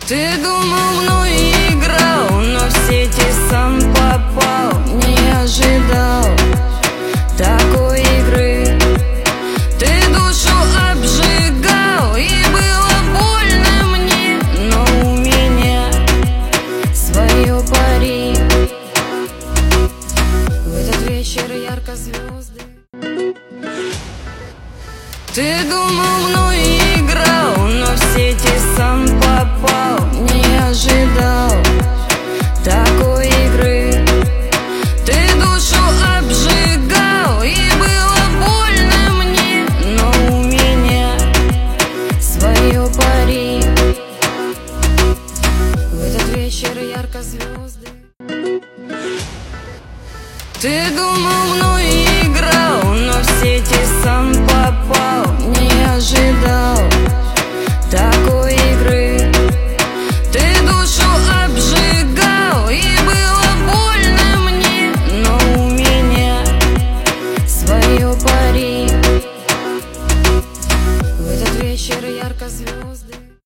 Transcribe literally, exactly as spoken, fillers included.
Ты думал, мной играл, но в сети сам попал. Не ожидал такой игры. Ты душу обжигал, и было больно мне, но у меня свое пари. В этот вечер ярко звезды. Ты думал, мной играл, но в сети сам попал. Не ожидал такой игры. Ты душу обжигал, и было больно мне, но у меня свое пари. В этот вечер ярко звезды. Ты думал, мной играл, но в сети сам попал. Не ожидал такой игры. Ты душу обжигал, и было больно мне, но у меня свое пари. В этот вечер ярко звезды.